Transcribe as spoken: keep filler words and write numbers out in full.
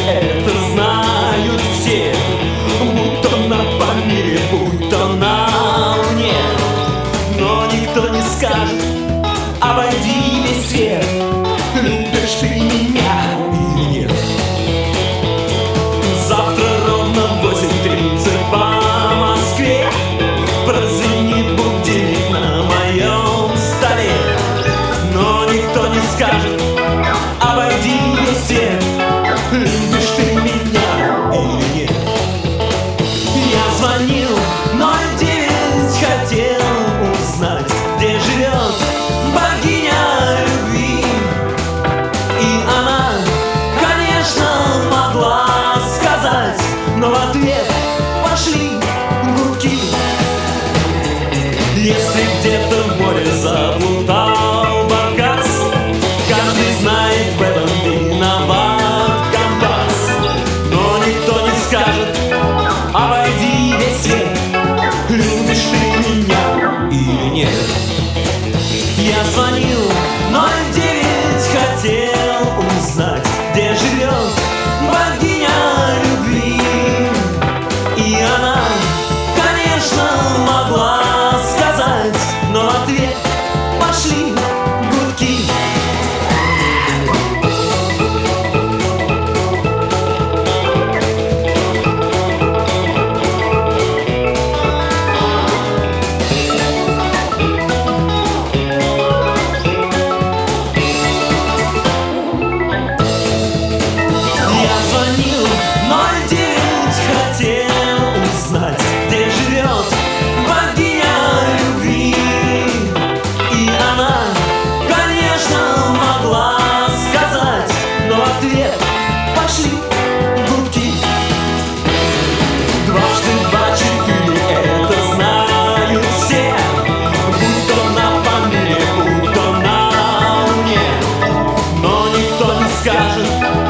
это знают все, будто на Памире, будто на Луне. Но никто не скажет: обойди весь свет, любишь ты меня или нет. Завтра ровно в восемь тридцать по Москве прозвенит будильник на моем столе. Но никто не скажет: обойди весь свет, любишь ты меня или нет. Я звонил ноль девять, хотел узнать, где живет богиня любви. И она, конечно, могла сказать, но в ответ пошли гудки. Если где-то в море заплутал баркас, каждый знает, в этом виноват компас. Но никто не скажет: обойди весь свет, любишь ты меня или нет. Я звонил ноль девять, хотел узнать, где живет богиня любви. И она, конечно, могла сказать, но в ответ пошли гудки. Пошли гудки. Дважды два четыре, это знают все, будто на Памире, будто на Луне. Но никто не скажет: